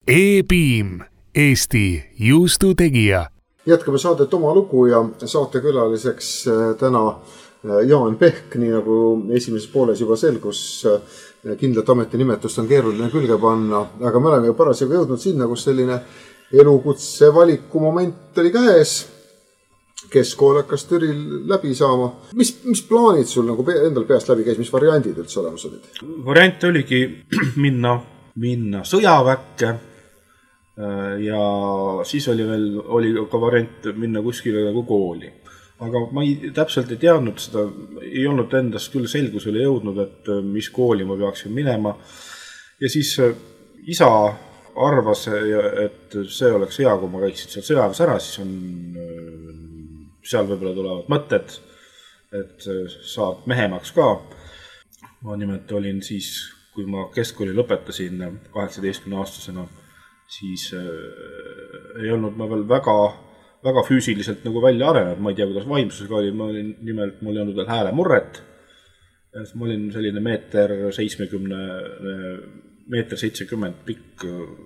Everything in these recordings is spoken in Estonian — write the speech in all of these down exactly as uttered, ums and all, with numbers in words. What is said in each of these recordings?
E-Beam, Eesti juustutegija. Jätkame saadet Oma lugu ja saatekülaliseks täna Jaan Pehk, nii nagu esimeses pooles juba selgus, kindlat ametinimetust on keeruline külge panna, aga me oleme ju parasjagu jõudnud sinna, kus selline elukutse valiku moment oli käes. Keskkool hakkas Türil läbi saama. Mis, mis plaanid sul nagu endal peast läbi käis, mis variandid üldse olemas olid? Variant oligi minna, minna sõjaväkke ja siis oli veel oli ka variant minna kuskile nagu kooli. Aga ma ei, täpselt ei teadnud seda, ei olnud endast küll selgusele jõudnud, et mis kooli ma peaksin minema. Ja siis isa arvas, et see oleks hea, kui ma käiksin seal sõjaväes ära, siis on seal võib-olla tulevad mõtted, et saad mehemaks ka. Ma nimelt olin siis, kui ma keskkooli lõpetasin kaheksateistkümne aastasena, siis ei olnud ma veel väga väga füüsiliselt nagu välja arenenud, ma ei tea, kuidas vaimsusega oli, ma olin nimelt, mul ei olnud veel hääle murret, ma olin selline meeter seitsmekümne, meeter seitsekümmend pikk,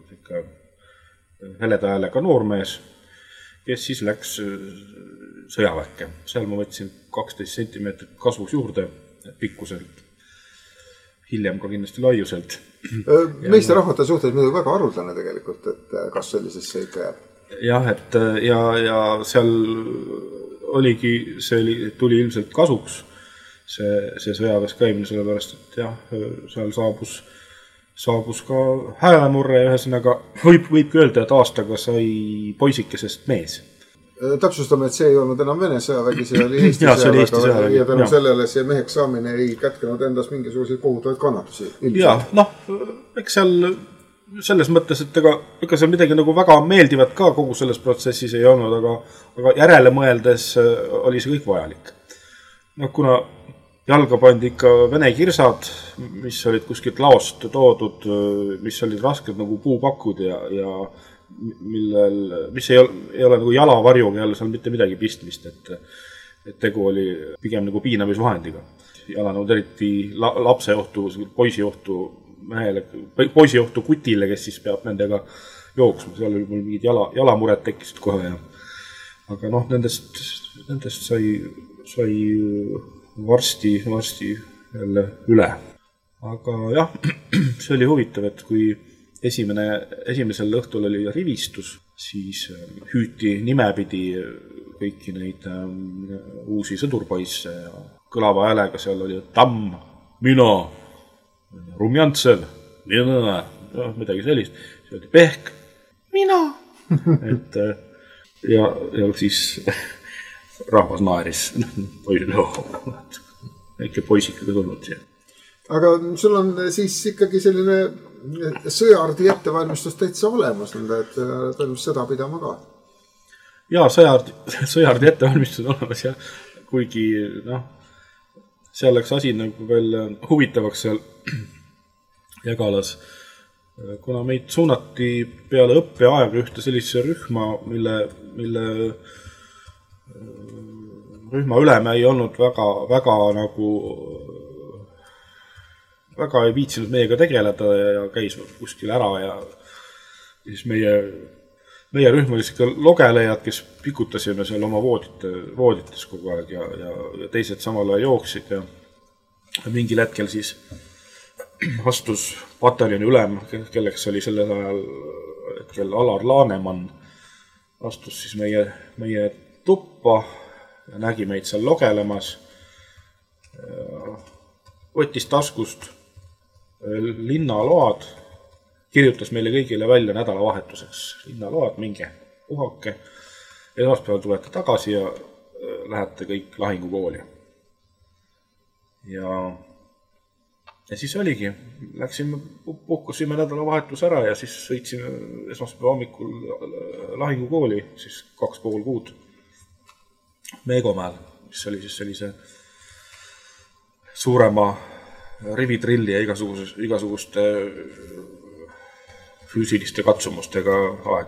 heleda häälega noormees, kes siis läks sõjaväkke. Seal ma võtsin kaksteist sentimeetrit kasvus juurde pikkuselt, hiljem ka kindlasti laiuselt. Meiste rahvate suhtes midagi väga arutlane tegelikult, et kas sellisesse ikka jääb? Jah, et ja, ja seal oligi, see oli, tuli ilmselt kasuks see, see sõjaväes käimine, sellepärast, et jah, seal saabus, saabus ka häälemurre ja ühesõnaga võib, võib öelda, et aastaga sai poisikesest mees. Täpsustame, et see ei olnud enam Vene sõjavägi, see oli Eesti ja, sõjavägi, Eesti sõjavägi ja tänu sellele see meheks saamine ei kätkenud endas mingisuguseid kohutavaid kannatusi. Ja, noh, eks seal selles mõttes, et ega, ega seal midagi nagu väga meeldivat ka kogu selles protsessis ei olnud, aga, aga järele mõeldes oli see kõik vajalik. No, kuna jalga pandi ikka vene kirsad, mis olid kuskilt laost toodud, mis olid rasked nagu puupakud ja, ja millel, mis ei ole, ei ole nagu jalavarjuga jälle seal mitte midagi pistmist, et, et tegu oli pigem nagu piinamisvahendiga. Jalanõud eriti la, lapse johtu, poisi johtu mehele, poisi johtu kutile, kes siis peab nendega jooksma. Seal oli mul mingid jala, jalamured tekkisid kohe. Ja. Aga noh, nendest, nendest sai, sai varsti, varsti jälle üle. Aga jah, see oli huvitav, et kui esimene, esimesel õhtul oli rivistus, siis hüüti nimepidi kõiki neid um, uusi sõdurpoisse ja kõlava häälega seal oli tamm, mina, Rumjantsev, mina, no, midagi sellist, see oli Pehk, mina, et ja, ja siis rahvas naeris, väike poisikaga tulnud siia. Aga sul on siis ikkagi selline sõjaardi ettevalmistus täitsa olemas, et tõenäoliselt sõda pidama ka? Jaa, sõjaardi, sõjaardi ettevalmistus on olemas ja kuigi noh, seal läks asi nagu veel huvitavaks seal Jägalas, kuna meid suunati peale õppeaega ühte sellise rühma, mille, mille rühma üleme ei olnud väga, väga nagu väga ei viitsinud meiega tegeleda ja käis kuskil ära ja siis meie, meie rühm oli siuke logelejad, kes pikutasime seal oma voodite, voodites kogu aeg ja, ja, ja teised samal ajal jooksid ja mingil hetkel siis astus pataljoni ülem, kelleks oli sellel ajal hetkel Alar Laanemann, astus siis meie, meie tuppa ja nägi meid seal logelemas. Võttis taskust linnaload, kirjutas meile kõigile välja nädalavahetuseks. Linnaload, minge puhake, esmaspäeval tulete tagasi ja lähete kõik lahingukooli. Ja Ja siis oligi, läksime, puhkusime nädalavahetus ära ja siis sõitsime esmaspäeva hommikul lahingukooli, siis kaks pool kuud Meegomäel, mis oli siis sellise suurema rivitrilli ja igasuguste, igasuguste füüsiliste katsumustega aeg.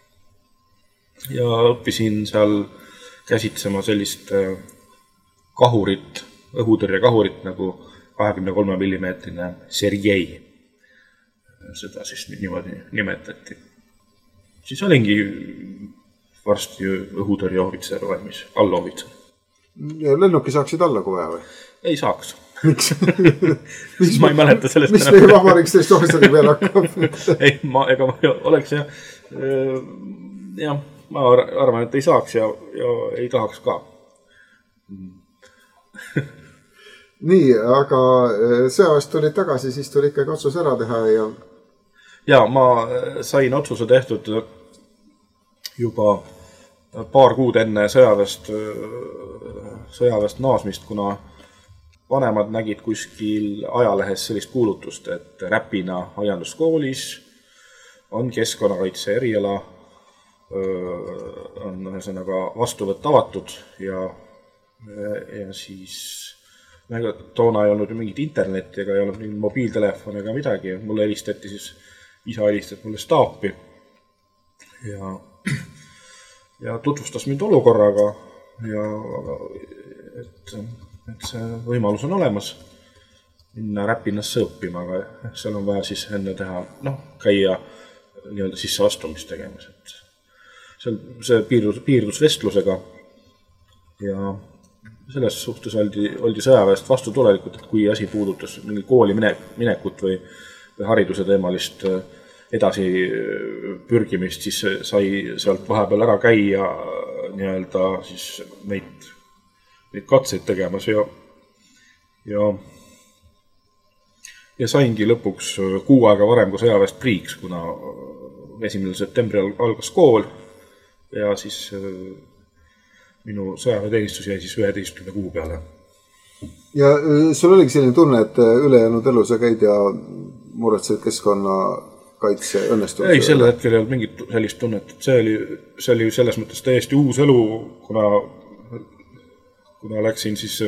Ja õppisin seal käsitsema sellist kahurit, õhutõrje kahurit nagu kahekümne kolme millimeetrine Sergei. seda siis niimoodi nimetati. Siis olingi varsti õhutõrje ohvitser valmis, allohvitser. Ja lennuki saaksid alla kohe või? Ei saaks. Miks? Mis ma ei mäleta sellest. Mis meie vabariks teist ohvitseri peale hakkab? Ei, ma, ega ma oleks ja, ja ma arvan, et ei saaks ja, ja ei tahaks ka. Nii, aga sõjaväest tulid tagasi, siis tuli ikkagi otsus ära teha ja... Ja ma sain otsuse tehtud juba paar kuud enne sõjaväest, sõjaväest naasmist, kuna vanemad nägid kuskil ajalehes sellist kuulutust, et Räpina aianduskoolis on keskkonnakaitse eriala, on ühesõnaga vastuvõtt avatud ja, ja siis toona ei olnud ju mingit internetti ega ei olnud mingit mobiiltelefon ega midagi. Mulle helistati siis, isa helistas mulle staapi ja, ja tutvustas mind olukorraga ja et, et see võimalus on olemas minna Räpinasse õppima, aga seal on vaja siis enne teha, noh, käia nii-öelda sisse astumist tegemas. Et seal see piirdus, piirdus vestlusega ja selles suhtes oldi, oldi sõjaväest vastu tulelikult, et kui asi puudutas mingi kooli minekut või, või hariduse teemalist edasi pürgimist, siis sai sealt vahepeal ära käia nii-öelda siis neid, neid katseid tegemas ja, ja, ja saingi lõpuks kuu aega varem kui sõjaväest priiks, kuna esimesel septembril algas kool ja siis minu sõjaväeteenistus jäi siis üheteistkümne kuu peale. Ja sul oligi selline tunne, et ülejäänud elu sa käid ja muretsed keskkonnakaitse õnnestumist? Ei, selle hetkel ei olnud mingit sellist tunnet. See oli, see oli selles mõttes täiesti uus elu, kuna, kuna läksin siis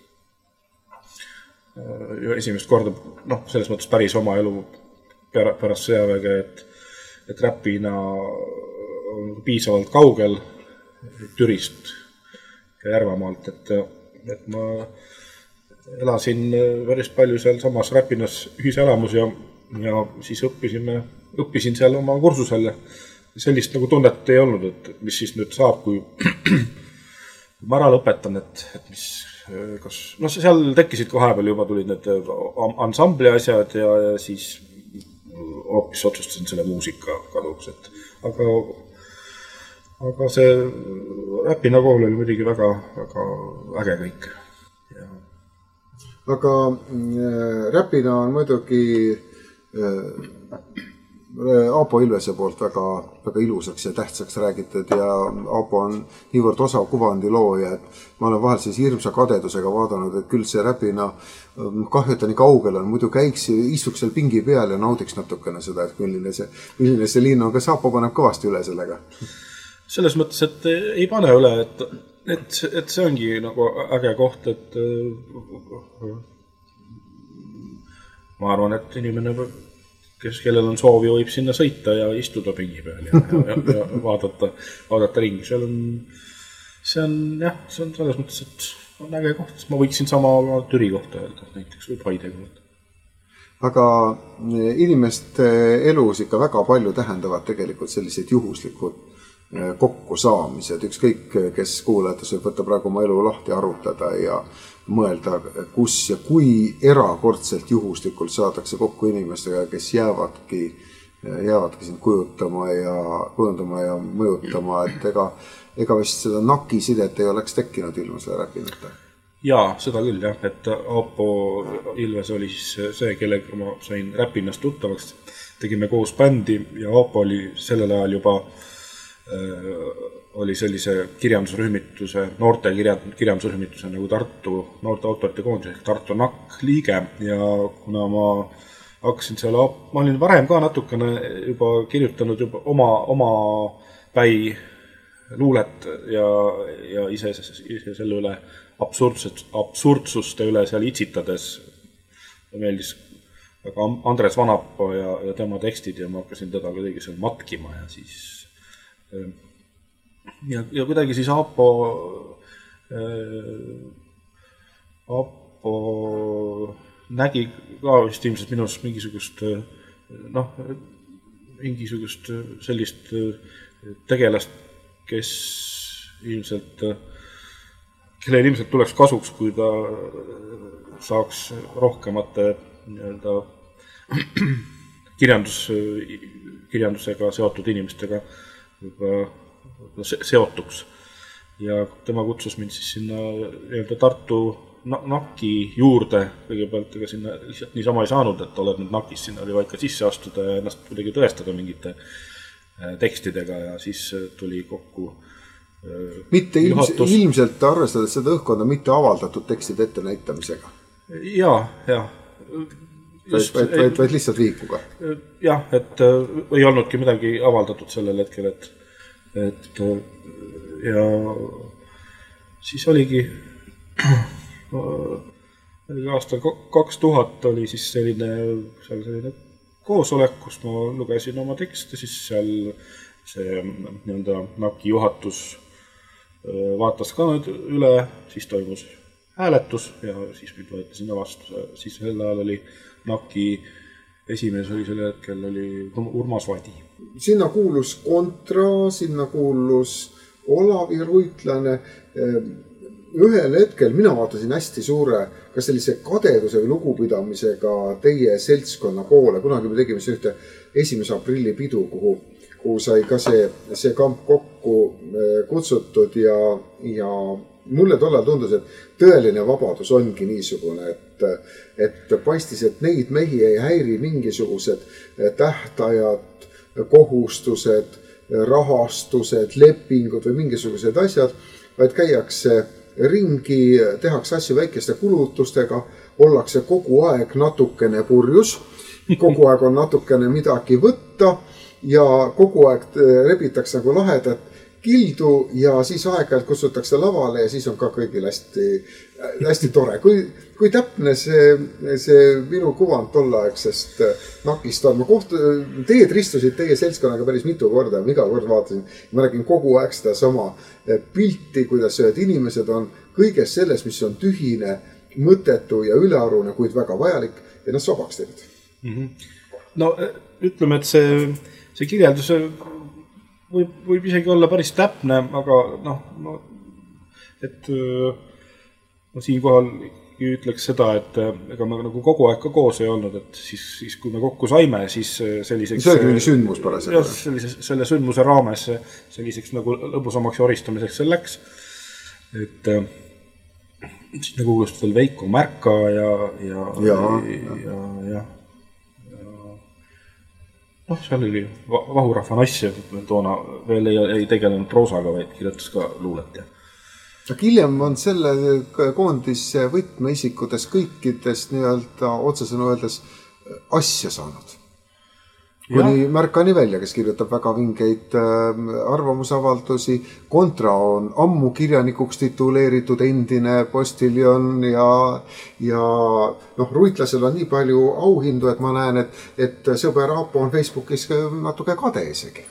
esimest korda, noh, selles mõttes päris oma elu pärast sõjaväge, et, et Räpina on piisavalt kaugel Türist ja Järvamaalt, et, et ma elasin päris palju seal samas Räpinas ühiselamus ja, ja siis õppisime, õppisin seal oma kursusel. Sellist nagu tunnet ei olnud, et mis siis nüüd saab, kui ma ära lõpetan, et, et mis, kas, no seal tekkisid ka vahepeal juba tulid need ansambli asjad ja, ja siis hoopis otsustasin selle muusika kaduks, et aga Aga see Räpina kool oli muidugi väga, väga äge kõik. Ja. Aga Räpina on muidugi Aapo Ilvese poolt väga, väga ilusaks ja tähtsaks räägitud ja Aapo on niivõrd osav kuvandi looja, et ma olen vahel siis hirmsa kadedusega vaadanud, et küll see Räpina kahjuta nii kaugel on, muidu käiks, istuks seal pingi peal ja naudiks natukene seda, et milline see, milline see linn on, kas Aapo paneb kõvasti üle sellega? Selles mõttes, et ei pane üle, et, et, et see ongi nagu äge koht, et ma arvan, et inimene, kes, kellel on soovi, võib sinna sõita ja istuda pingi peal ja, ja, ja vaadata, vaadata ringi. Seal on, see on, jah, see on selles mõttes, et on äge koht. Ma võiksin sama Türi kohta öelda, näiteks või Paide kohta. Aga inimeste elus ikka väga palju tähendavad tegelikult sellised juhuslikud kokkusaamised, ükskõik, kes kuulajates võib võtta praegu oma elu lahti arutada ja mõelda, kus ja kui erakordselt juhuslikult saadakse kokku inimestega, kes jäävadki, jäävadki sind kujutama ja, kujundama ja mõjutama, et ega, ega vist seda nakisidet ei oleks tekkinud ilma selle Räpinata. Jaa, seda küll jah, et Aapo Ilves oli siis see, kellega ma sain Räpinast tuttavaks, tegime koos bändi ja Aapo oli sellel ajal juba oli sellise kirjandusrühmituse, noorte kirjandusrühmituse nagu Tartu noorte autorite koondis ehk Tartu N A K liige ja kuna ma hakkasin seal, ma olin varem ka natukene juba kirjutanud juba oma, oma päi luulet ja, ja ise, ise selle üle absurdsust, absurdsuste üle seal itsitades meeldis aga Andres Vanapaa ja, ja tema tekstid ja ma hakkasin teda kuidagi seal matkima ja siis Ja, ja kuidagi siis Aapo, äh, Aapo nägi ka vist ilmselt minust mingisugust äh, noh, mingisugust sellist tegelast, kes ilmselt, kellel ilmselt tuleks kasuks, kui ta saaks rohkemate nii-öelda kirjandus, kirjandusega seotud inimestega seotuks. Ja tema kutsus mind siis sinna nii-öelda Tartu Naki juurde kõigepealt, ega sinna lihtsalt niisama ei saanud, et oled nüüd Nakis, sinna oli vaid ka sisse astuda ja ennast kuidagi tõestada mingite tekstidega ja siis tuli kokku mitte ilmselt, ilmselt arvestades seda õhkkonda mitte avaldatud tekstide ette näitamisega. Jaa, jaa. Just, vaid, vaid, vaid lihtsalt viikuga. Jah, et ei olnudki midagi avaldatud sellel hetkel, et, et ja siis oligi aastal kaks tuhat oli siis selline, seal selline koosolek, kus ma lugesin oma tekste, siis seal see nii-öelda Naki juhatus vaatas ka nüüd üle, siis toimus hääletus ja siis mind võeti sinna vastu. Siis sel ajal oli Naki esimees oli sel hetkel oli Urmas Vadi. Sinna kuulus Kontra, sinna kuulus Olavi Ruitlane. Ühel hetkel mina vaatasin hästi suure, kas sellise kadeduse või lugupidamisega teie seltskonna poole. Kunagi me tegime see ühte esimese aprilli pidu, kuhu, kuhu sai ka see, see kamp kokku kutsutud ja, ja mulle tollal tundus, et tõeline vabadus ongi niisugune, et, et paistis, et neid mehi ei häiri mingisugused tähtajad, kohustused, rahastused, lepingud või mingisugused asjad, vaid käiakse ringi, tehakse asju väikeste kulutustega, ollakse kogu aeg natukene purjus, kogu aeg on natukene midagi võtta ja kogu aeg rebitakse nagu lahedat kildu ja siis aeg-ajalt kutsutakse lavale ja siis on ka kõigil hästi, hästi tore. Kui, kui täpne see, see minu kuvand tollaegsest Nakist on. Ma kohtu, teed ristusid teie seltskonnaga päris mitu korda ja iga kord vaatasin. Ma räägin kogu aeg seda sama pilti, kuidas ühed inimesed on kõiges selles, mis on tühine, mõttetu ja ülearune, kuid väga vajalik ja nad sobaks teid. Mm-hmm. No ütleme, et see, see kirjeldus võib, võib isegi olla päris täpne, aga noh, no, et no, siinkohal ütleks seda, et ega me nagu kogu aeg ka koos ei olnud, et siis, siis kui me kokku saime, siis selliseks... See oli mingi sündmus parasjagu. Sellise, selle sündmuse raames selliseks nagu lõbusamaks joristamiseks see läks. Et siis nagu just veel Veiko Märka ja ja, ja, ja, ja, ja, ja noh, seal oli Vahurahva nass, toona veel ei, ei tegelenud proosaga, vaid kirjutas ka luulet ja hiljem on selle koondis võtmeisikutes kõikidest nii-öelda otsesõnu öeldes asja saanud. Kuni Märkani välja, kes kirjutab väga vingeid arvamusavaldusi. Kontra on ammu kirjanikuks tituleeritud endine postiljon ja, ja noh, Ruitlasel on nii palju auhindu, et ma näen, et, et sõber Aapo on Facebookis natuke kade isegi.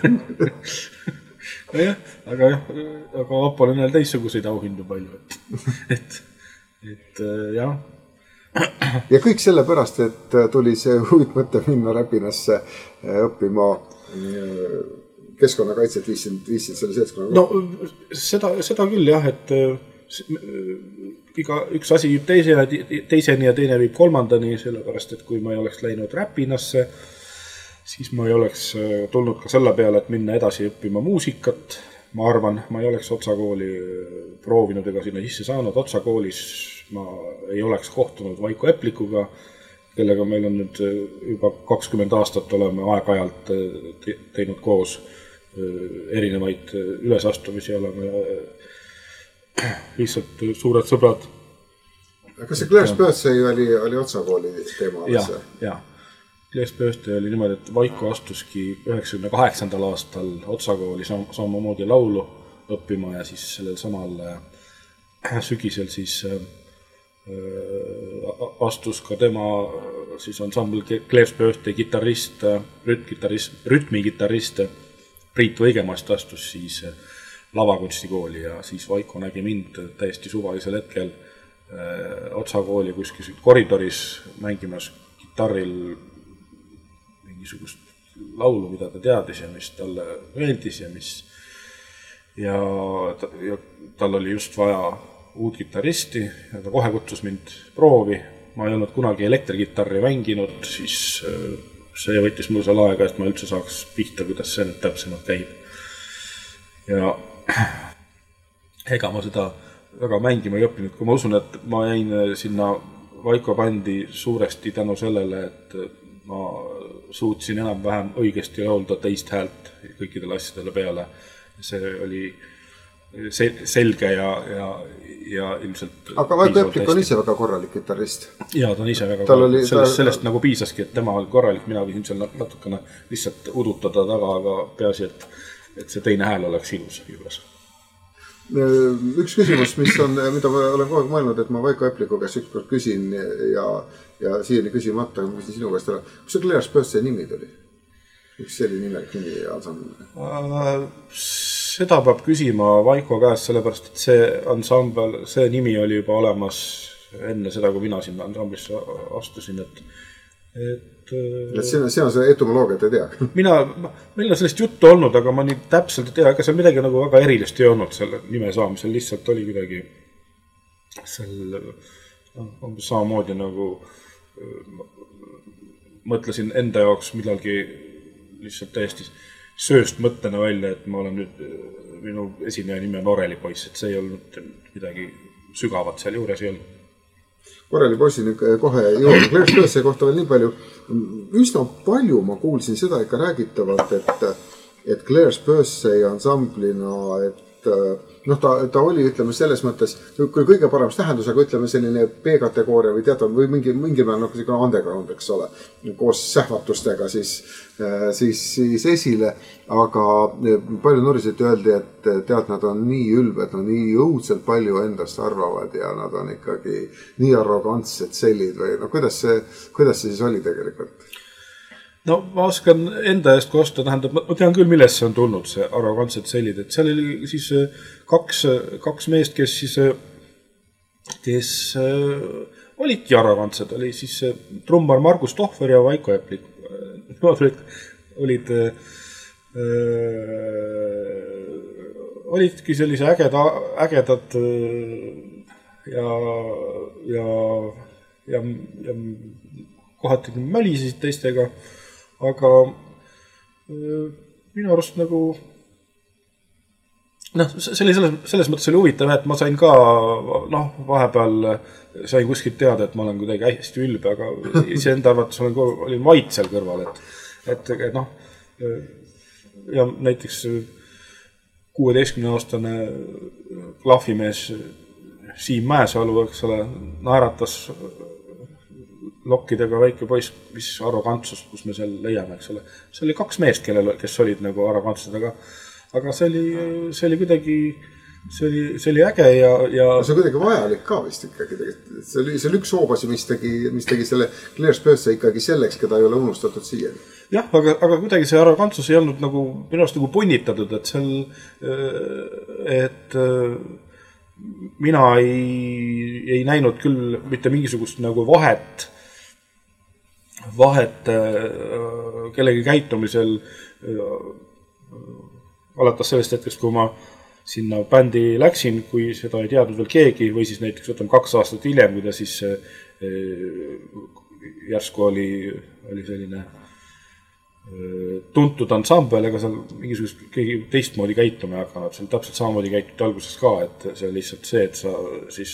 No jah, aga jah, aga Aapol on teissuguseid auhindu palju, et, et, et jah. Ja kõik selle pärast, et tuli see huid mõte minna Räpinasse õppima keskkonnakaitset viisid, viisid selle seltskonna. No seda, seda küll jah, et iga, üks asi viib teiseni, teiseni ja teine viib kolmandani, sellepärast, et kui ma ei oleks läinud Räpinasse, siis ma ei oleks tulnud ka selle peale, et minna edasi õppima muusikat. Ma arvan, ma ei oleks Otsakooli proovinud ega sinna sisse saanud. Otsakoolis ma ei oleks kohtunud Vaiko Eplikuga, kellega meil on nüüd juba kakskümmend aastat oleme aeg-ajalt teinud koos erinevaid ülesastumisi, oleme lihtsalt suured sõbrad. Kas see Claire's Birthday oli, oli Otsakooli teema? Ja, ja. Claire's Birthday oli niimoodi, et Vaiko astuski üheksakümne kaheksandal aastal Otsakooli samamoodi laulu õppima ja siis sellel samal sügisel siis astus ka tema siis ansambl Claire's Birthday gitarrist, rütmigitarrist, rütmigitarrist Priit Võigemast astus siis lavakunstikooli ja siis Vaiko nägi mind täiesti suvalisel hetkel Otsakooli kuskil koridoris mängimas gitarril mingisugust laulu, mida ta teadis ja mis talle meeldis ja mis ja, ta, ja tal oli just vaja uut kitaristi ja ta kohe kutsus mind proovi. Ma ei olnud kunagi elektrikitarri mänginud, siis see võttis mul seal aega, et ma üldse saaks pihta, kuidas see nüüd täpsemalt käib. Ja ega ma seda väga mängima ei õppinud, kui ma usun, et ma jäin sinna Vaiko bändi suuresti tänu sellele, et ma suutsin enam-vähem õigesti laulda teist häält kõikidele asjadele peale. See oli selge ja, ja, ja ilmselt... Aga Vaiko Eplik on ise väga korralik kitarrist. Jaa, ta on ise väga korralik. Sellest, ta... sellest nagu piisaski, et tema oli korralik, mina võisin seal natukene lihtsalt udutada taga, aga peaasi, et, et see teine hääl oleks ilus juures. Üks küsimus, mis on, mida ma olen kogu aeg mõelnud, et ma Vaiko Epliku käest ükskord küsin ja, ja siiani küsimata, ma küsin sinu käest ära. Kus see Claire's Birthday nimi tuli? Üks selline nimelik nimi ansambel? Seda peab küsima Vaiko käest, sellepärast, et see ansambel, see nimi oli juba olemas enne seda, kui mina sinna ansamblisse astusin, et, et, et see, see on see etümoloogia, et ei tea. Mina, meil on sellest juttu olnud, aga ma nii täpselt ei tea, ega seal midagi nagu väga erilist ei olnud selle nime saamisel, lihtsalt oli kuidagi seal umbes samamoodi nagu mõtlesin enda jaoks millalgi lihtsalt täiesti sööst mõttena välja, et ma olen nüüd, minu esineja nimi on Oreli poiss, et see ei olnud midagi sügavat seal juures ei olnud. Oreli poissini kohe juurde. Claire's Birthday kohta veel nii palju. Üsna palju ma kuulsin seda ikka räägitavat, et, et Claire's Birthday ansamblina, et noh, ta, ta oli, ütleme, selles mõttes kui kõige paremas tähendus, aga ütleme selline B-kategooria või teatav või mingi, mingi määral nagu selline underground, eks ole, koos sähvatustega siis, siis, siis esile, aga palju nuriselt öeldi, et tead, nad on nii ülbed, no nii õudselt palju endast arvavad ja nad on ikkagi nii arrogantsed sellid või no kuidas see, kuidas see siis oli tegelikult? No ma oskan enda eest kosta, tähendab, ma tean küll, millest see on tulnud, see arrogantsed sellid, et seal oli siis kaks, kaks meest, kes siis, kes olidki arrogantsed, oli siis trummar Margus Tohver ja Vaiko Eplik. Nad olid, olid, olidki sellise ägeda, ägedad ja, ja, ja, ja kohati mölisesid teistega. Aga minu arust nagu noh, see oli selles, selles mõttes oli huvitav, et ma sain ka noh, vahepeal sain kuskilt teada, et ma olen kuidagi hästi ülbe, aga ise enda arvates olen, olin vait seal kõrval, et, et, et noh ja näiteks kuueteistkümne aastane klahvimees Siim Mäesalu, eks ole, naeratas lokkidega väike poiss, mis arrogantsust, kus me seal leiame, eks ole. See oli kaks meest, kellel, kes olid nagu arrogantsed, aga, aga see oli, see oli kuidagi, see oli, see oli äge ja, ja... See on kuidagi vajalik ka vist ikkagi. See oli, see oli üks hoobasi, mis tegi, mis tegi selle Claire's Birthday ikkagi selleks, keda ei ole unustatud siia. Jah, aga, aga kuidagi see arrogantsus ei olnud nagu, minu arust nagu punnitatud, et seal, et mina ei, ei näinud küll mitte mingisugust nagu vahet vahet kellegi käitumisel alates sellest hetkest, kui ma sinna bändi läksin, kui seda ei teadnud veel keegi või siis näiteks võtame kaks aastat hiljem, kui ta siis järsku oli, oli selline tuntud ansambel, ega seal mingisugust keegi teistmoodi käituma ei hakanud, seal täpselt samamoodi käituti alguses ka, et see on lihtsalt see, et sa siis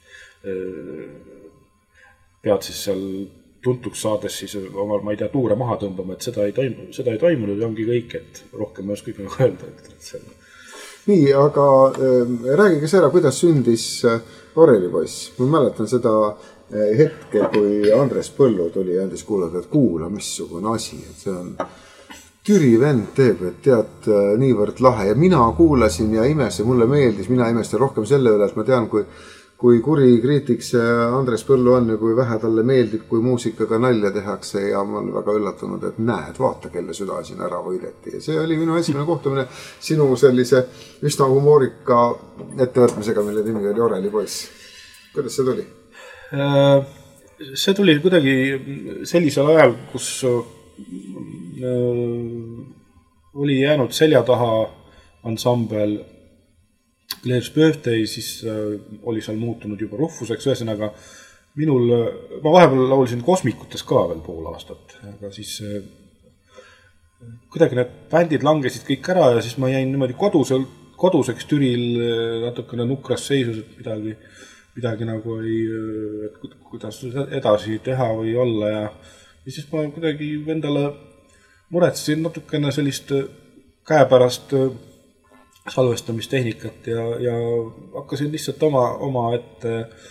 pead siis seal tuntuks saades siis oma, ma ei tea, tuure maha tõmbama, et seda ei toimunud, seda ei toimunud ja ongi kõik, et rohkem ma ei oska kõik nagu öelda. Et nii, aga äh, räägige ära, kuidas sündis Oreli poiss. Ma mäletan seda hetke, kui Andres Põllu tuli ja andis kuulada, et kuula, missugune asi, et see on Türi vend teeb, et tead niivõrd lahe ja mina kuulasin ja imesin, mulle meeldis, mina imestan rohkem selle üle, et ma tean, kui kui kuri kriitik see Andres Põllu on ja kui vähe talle meeldib, kui muusikaga nalja tehakse ja ma olen väga üllatunud, et näed, vaata, kelle süda siin ära võideti. Ja see oli minu esimene kohtumine sinu sellise üsna humoorika ettevõtmisega, mille nimi oli Oreli poiss. Kuidas see tuli? See tuli kuidagi sellisel ajal, kus oli jäänud selja taha ansambel Claire's Birthday, siis oli seal muutunud juba Rufuseks, ühesõnaga minul, ma vahepeal laulsin Kosmikutes ka veel pool aastat, aga siis kuidagi need bändid langesid kõik ära ja siis ma jäin niimoodi kodusel, koduseks Türil natukene nukras seisus, et midagi, midagi nagu ei, et kuidas edasi teha või olla ja, ja siis ma kuidagi endale muretsesin natukene sellist käepärast salvestamistehnikat ja, ja hakkasin lihtsalt oma, oma ette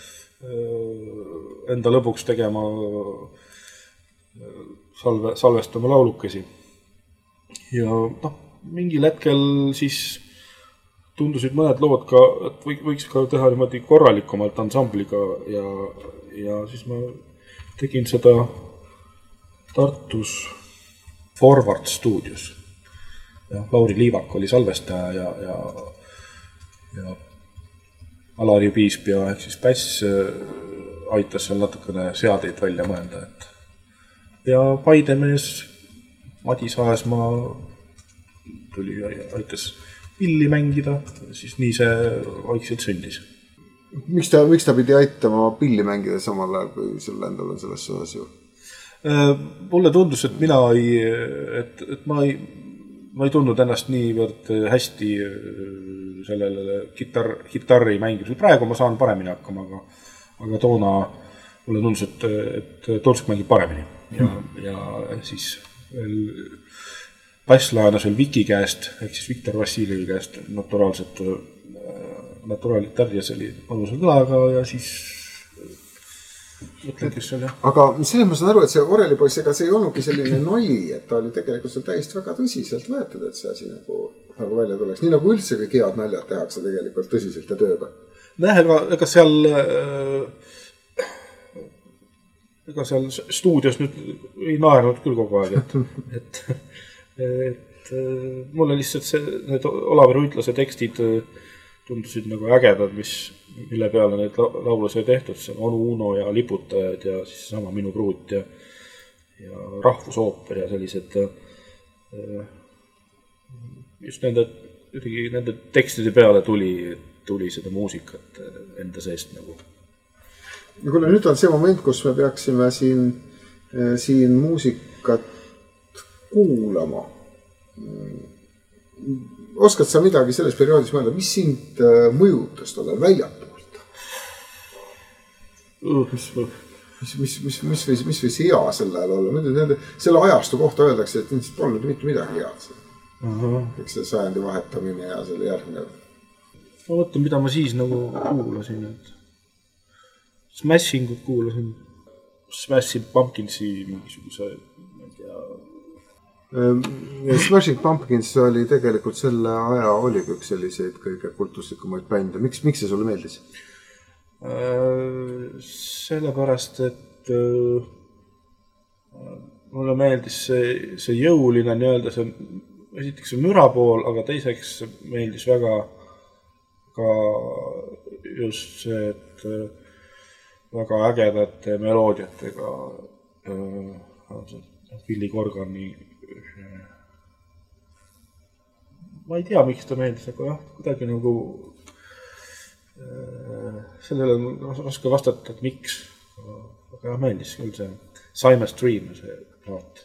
enda lõbuks tegema salve, salvestama laulukesi. Ja noh, mingil hetkel siis tundusid mõned lood ka, et võiks ka teha niimoodi korralikumalt ansambliga ja, ja siis ma tegin seda Tartus Forward stuudios. Ja Lauri Liivak oli salvestaja ja, ja, ja Alari Piispia ehk siis Päss aitas seal natukene seadeid välja mõelda. Et ja Paidemees Madis Aesmaa tuli ja aitas pilli mängida, siis nii see vaikselt sündis. Miks ta, miks ta pidi aitama pilli mängida samal ajal, kui sul endal on selles osas ju? Mulle tundus, et mina ei, et, et ma ei, ma ei tundnud ennast niivõrd hästi sellele gitar, gitarri mängimisel. Praegu ma saan paremini hakkama, aga, aga toona mulle tundus, et, et Torsk mängib paremini. Ja, ja siis veel Päss laenas veel Viki käest, ehk siis Viktor Vassiljevi käest naturaalset naturaalit tärjas oli alusel kõlaga ja siis mõtlen, kes seal jah. Aga selles ma saan aru, et see Orelipoiss, ega see ei olnudki selline nali, et ta oli tegelikult seal täiesti väga tõsiselt võetud, et see asi nagu, nagu välja tuleks. Nii nagu üldse kõik head naljad tehakse tegelikult tõsiselt ja tööga. Näe, ega, ega seal ega seal stuudios nüüd ei naernud küll kogu aeg, et, et, et mulle lihtsalt see, need Olavi Ruitlase tekstid tundusid nagu ägedad, mis, mille peale need laulu sai tehtud, see on Onu Uno ja Liputajad ja siis sama Minu Pruut ja, ja Rahvusooper ja sellised just nende, nende tekstide peale tuli, tuli seda muusikat enda seest nagu. Ja kuule, nüüd on see moment, kus me peaksime siin, siin muusikat kuulama. Oskad sa midagi selles perioodis mõelda, mis sind mõjutas tollel väljapoolt? Mis, mis, mis, mis, mis, mis, mis võis hea selle ajal olla? Selle ajastu kohta öeldakse, et ilmselt polnud mitte midagi head. Uh-huh. Eks see sajandi vahetamine ja selle järgnev. Ma mõtlen, mida ma siis nagu kuulasin. Et Smashingut kuulasin. Smashing Pumpkinsi mingisuguse Smashing Pumpkins oli tegelikult selle aja oli üks selliseid kõige kultuslikumaid bände. Miks, miks see sulle meeldis? Sellepärast, et mulle meeldis see, see jõuline nii-öelda see, esiteks see müra pool, aga teiseks meeldis väga ka just see, et väga ägedate meloodiatega Billy Corgani ma ei tea, miks ta meeldis, aga jah, kuidagi nagu äh, sellele on raske vastata, et miks. Aga jah, meeldis küll see Simon's Dream, see plaat.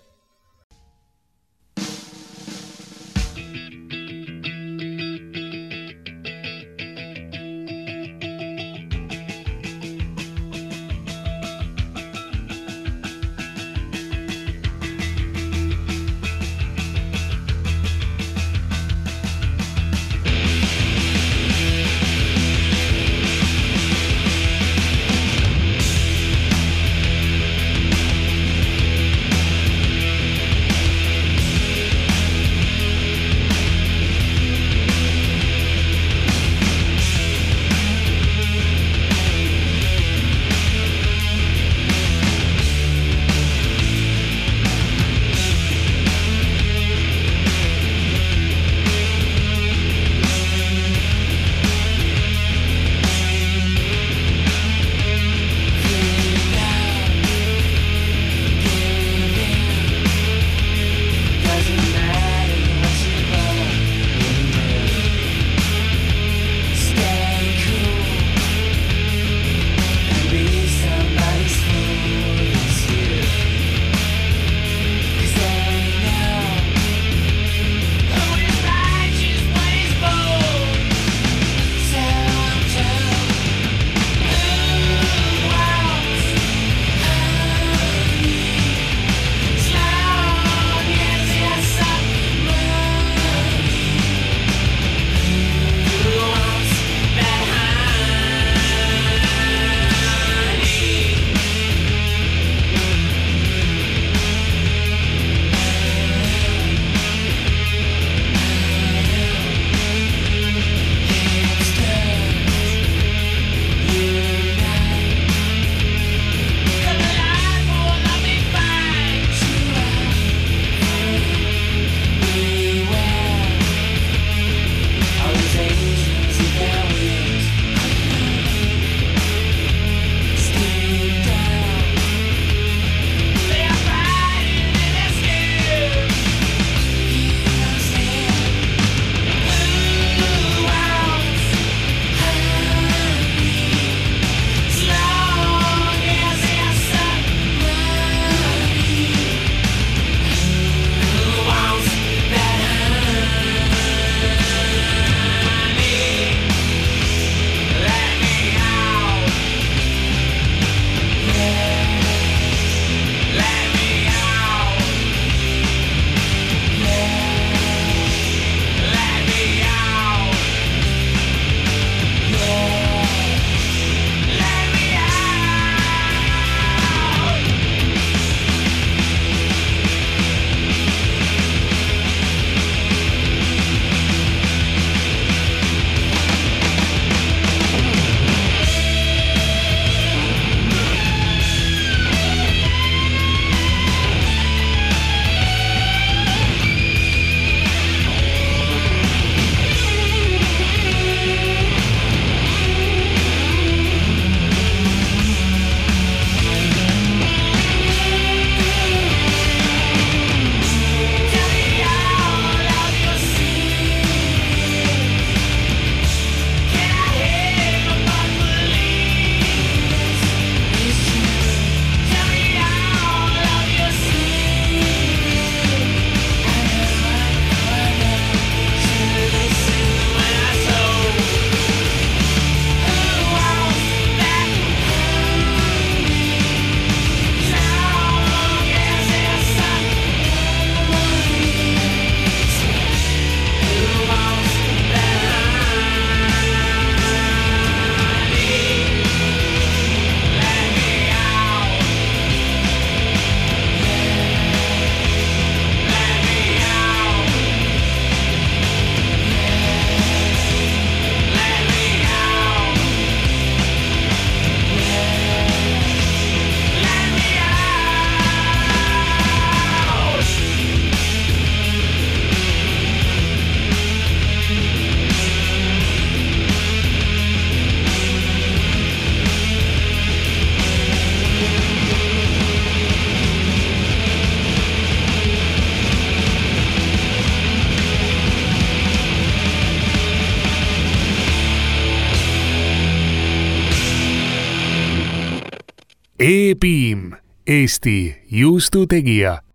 E-piim, Eesti juustutegija